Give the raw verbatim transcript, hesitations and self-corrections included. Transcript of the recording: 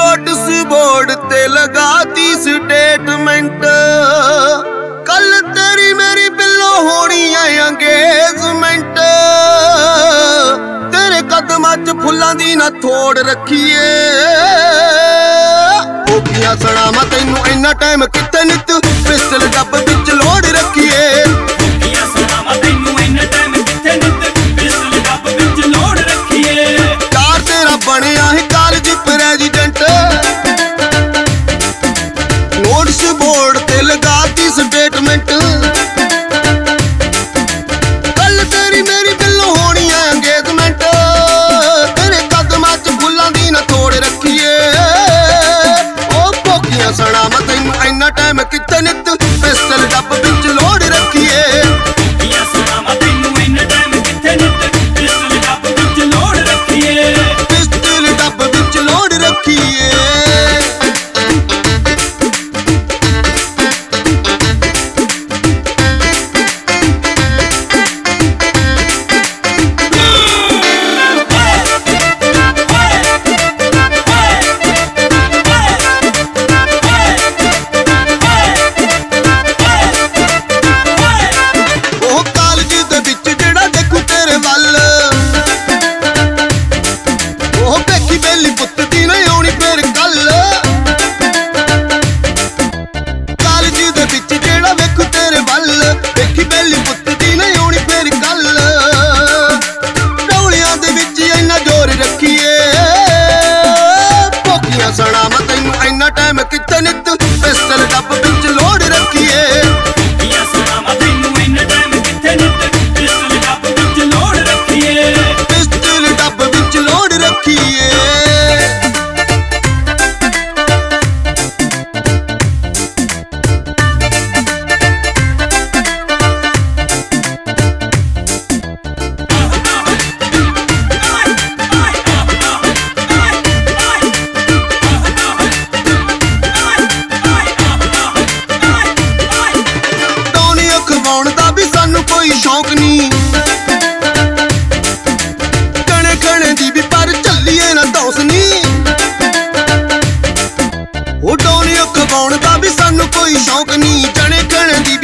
Notice board ते लगाती statement, कल तेरी मेरी बिल्लो होनी है अंगेजमेंट। तेरे कदमां च फुल्लां दी ना थोड़ रखीए, ओकियां सड़ावां तैनू इन्ना टाइम कित्थे नित पिस्टल डब विच लोड़ रखीए। ओकियां सड़ावां तैनू इन्ना टाइम कित्थे नित पिस्टल डब विच लोड़ रखीए। यार तेरा बनिया है कॉलेज प्रेजिडेंट, नोटिस बोर्ड ते लगाती स्टेटमेंट, कल तेरी मेरी बिल्लो होनी है अंगेजमेंट। तेरे कदमां च फुल्लां दी ना थोड़ रखीए, ओ भोकियां सड़ावां तैनू इन्ना टाइम कित्थे नित पिस्टल डब विच लोड़ रखीए। ओकियां सड़ावां तैनू इन्ना टाइम कित्थे नित पिस्टल डब विच लोड़ रखीए। पिस्टल डब विच लोड़ रखीए। सड़ावां तैनू इन्ना टाइम कित्थे नित पिस्टल डब विच लोड़ रखीए। ओकियां सड़ावां तैनू इन्ना टाइम कित्थे नित पिस्टल डब विच लोड़ रखीए। पिस्टल डब विच लोड़ रखीए। कोई शौक नहीं कणे खणे दी भी पर चलिए ना दौसनी, ओ डोनियो खवाउण दा भी सानू कोई शौक नहीं। जने खणे दी